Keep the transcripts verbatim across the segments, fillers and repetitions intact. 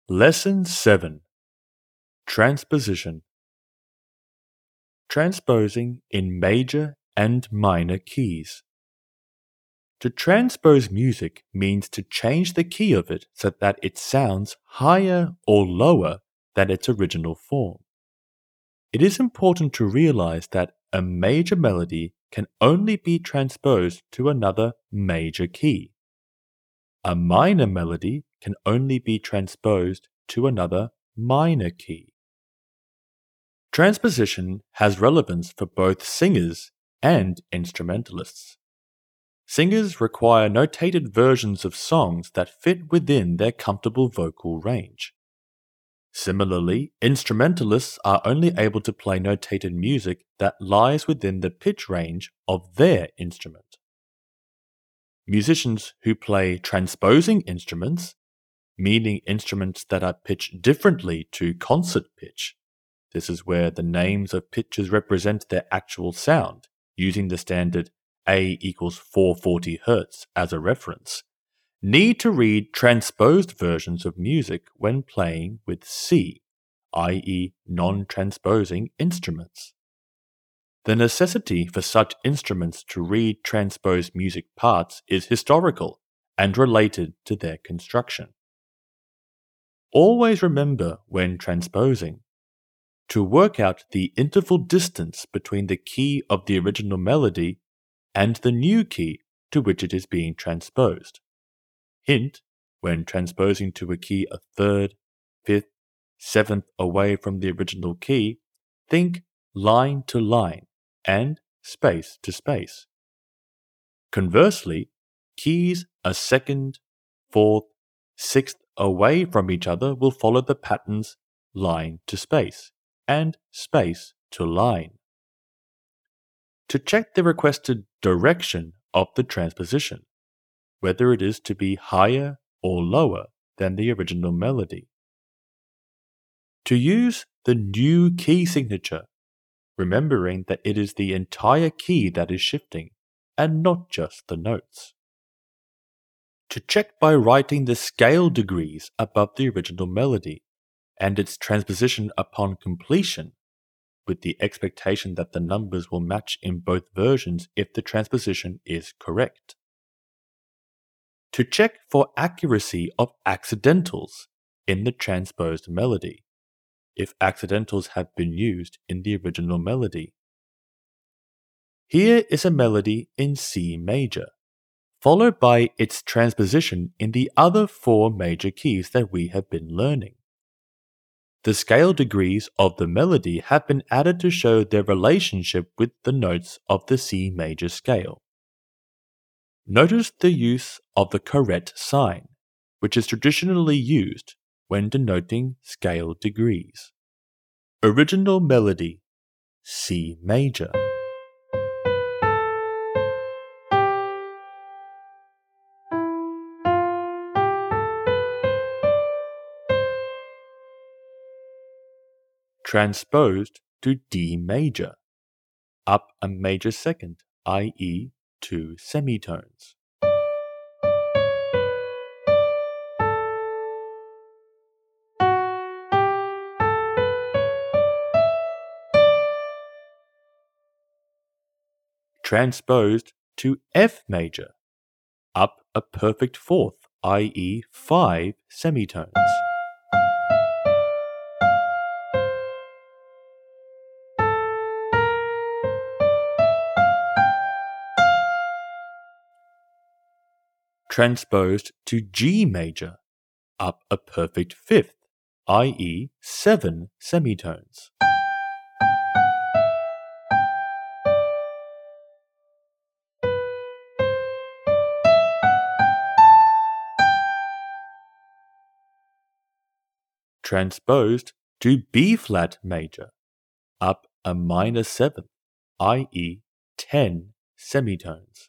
Lesson seven. Transposition. Transposing in major and minor keys. To transpose music means to change the key of it so that it sounds higher or lower than its original form. It is important to realize that a major melody can only be transposed to another major key. A minor melody can only be transposed to another minor key. Transposition has relevance for both singers and instrumentalists. Singers require notated versions of songs that fit within their comfortable vocal range. Similarly, instrumentalists are only able to play notated music that lies within the pitch range of their instrument. Musicians who play transposing instruments, meaning instruments that are pitched differently to concert pitch, this is where the names of pitches represent their actual sound, using the standard A equals four hundred forty hertz as a reference, need to read transposed versions of music when playing with C, that is non-transposing instruments. The necessity for such instruments to read transposed music parts is historical and related to their construction. Always remember when transposing to work out the interval distance between the key of the original melody and the new key to which it is being transposed. Hint, when transposing to a key a third, fifth, seventh away from the original key, think line to line and space to space. Conversely, keys a second, fourth, sixth away from each other will follow the patterns line to space and space to line. To check the requested direction of the transposition, whether it is to be higher or lower than the original melody. To use the new key signature, remembering that it is the entire key that is shifting and not just the notes. To check by writing the scale degrees above the original melody and its transposition upon completion, with the expectation that the numbers will match in both versions if the transposition is correct. To check for accuracy of accidentals in the transposed melody, if accidentals have been used in the original melody. Here is a melody in C major, followed by its transposition in the other four major keys that we have been learning. The scale degrees of the melody have been added to show their relationship with the notes of the C major scale. Notice the use of the caret sign, which is traditionally used when denoting scale degrees. Original melody, C major. Transposed to D major, up a major second, that is two semitones. Transposed to F major, up a perfect fourth, that is five semitones. Transposed to G major, up a perfect fifth, that is seven semitones. Transposed to B flat major, up a minor seventh, that is ten semitones.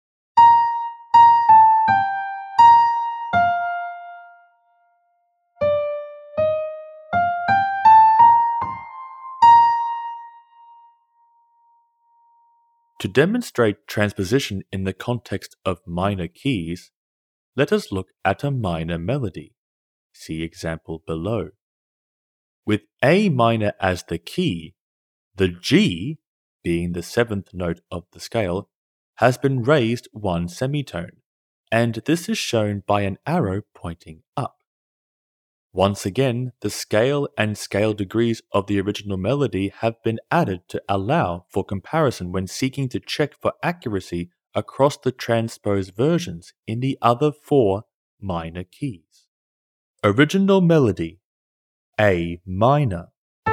To demonstrate transposition in the context of minor keys, let us look at a minor melody, See example below. With A minor as the key, the G, being the seventh note of the scale, has been raised one semitone, and this is shown by an arrow pointing up. Once again, the scale and scale degrees of the original melody have been added to allow for comparison when seeking to check for accuracy across the transposed versions in the other four minor keys. Original melody A minor.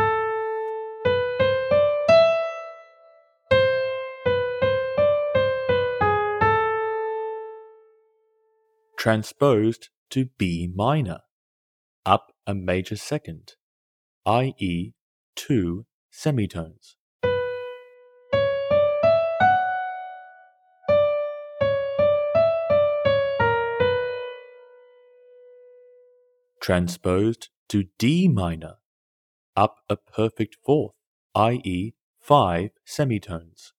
Transposed to B minor, up a major second, that is two semitones. Transposed to D minor, up a perfect fourth, that is five semitones.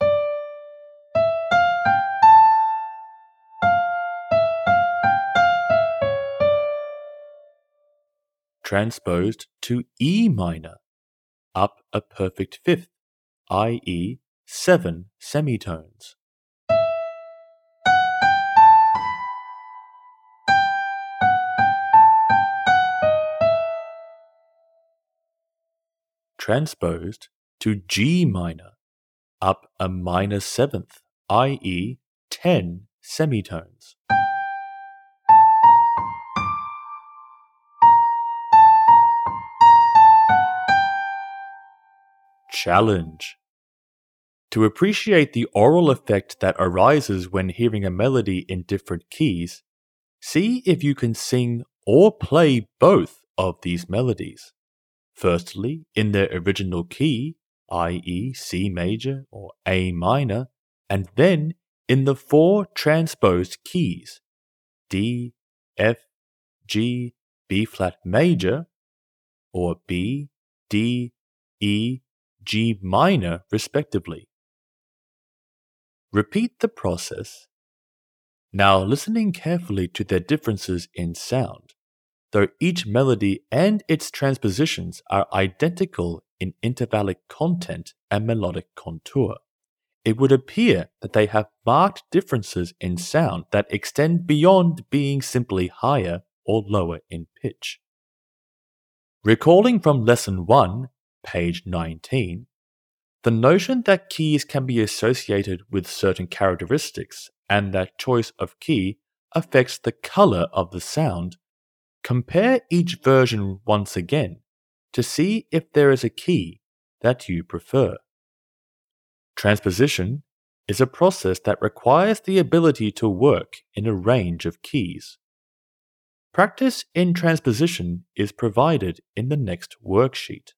Transposed to E minor, up a perfect fifth, that is seven semitones. Transposed to G minor, up a minor seventh, that is ten semitones. Challenge. To appreciate the aural effect that arises when hearing a melody in different keys, see if you can sing or play both of these melodies. Firstly, in their original key, that is C major or A minor, and then in the four transposed keys, D, F, G, B flat major, or B, D, E, G minor respectively. Repeat the process. Now listening carefully to their differences in sound, though each melody and its transpositions are identical in intervallic content and melodic contour, it would appear that they have marked differences in sound that extend beyond being simply higher or lower in pitch. Recalling from Lesson one, page nineteen, the notion that keys can be associated with certain characteristics and that choice of key affects the color of the sound, compare each version once again to see if there is a key that you prefer. Transposition is a process that requires the ability to work in a range of keys. Practice in transposition is provided in the next worksheet.